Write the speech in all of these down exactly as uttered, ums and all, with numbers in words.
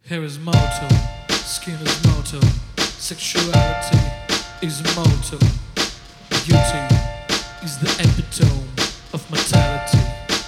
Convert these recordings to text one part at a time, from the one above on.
Hair is mortal, skin is mortal, sexuality is mortal, beauty is the epitome of mortality.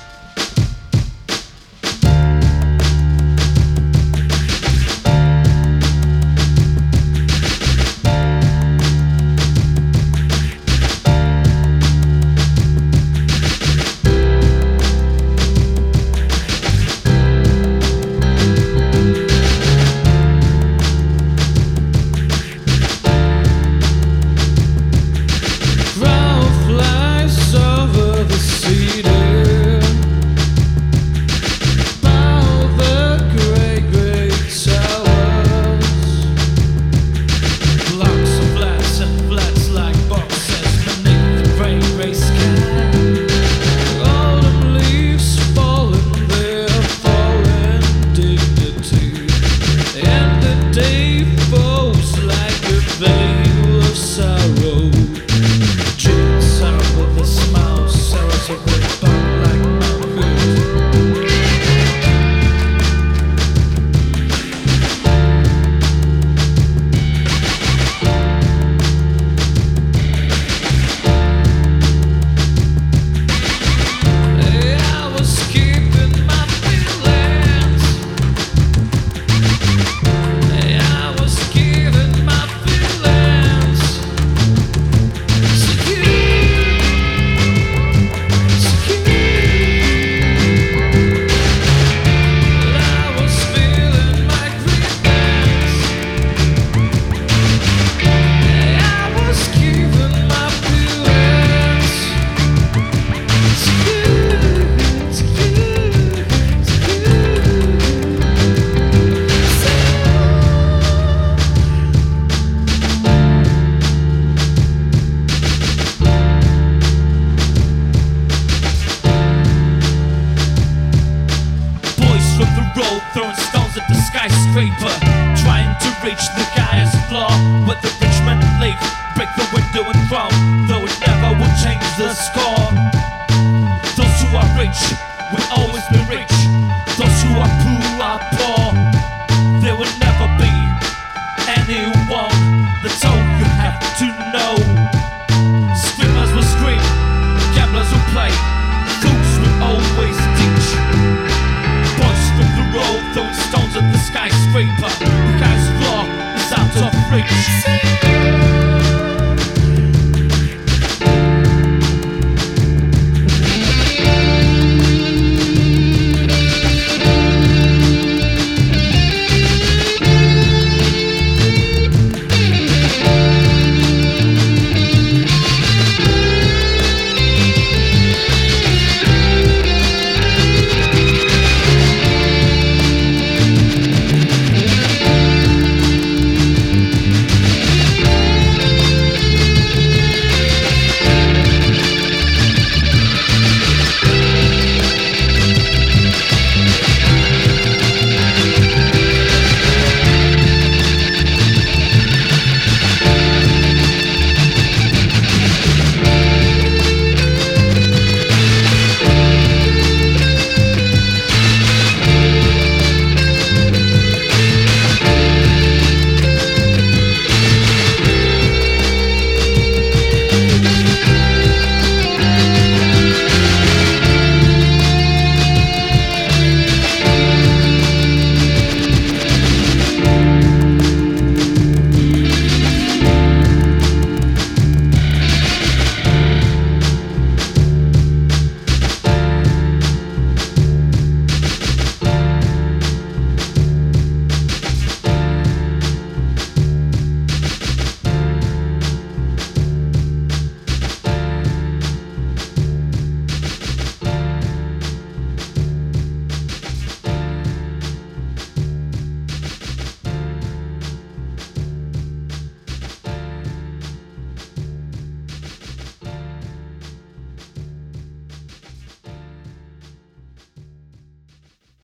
Throwing stones at the skyscraper, trying to reach the highest floor where the rich men live. Break the window and crawl, though it never will change the score. Those who are rich will always be rich. Those who are poor are poor. There will never be anyone. That's all you have to know. Screamers will scream, gamblers will play, fools will always teach. Boys from the road throwing stones at the skyscraper. The highest floor is out of reach.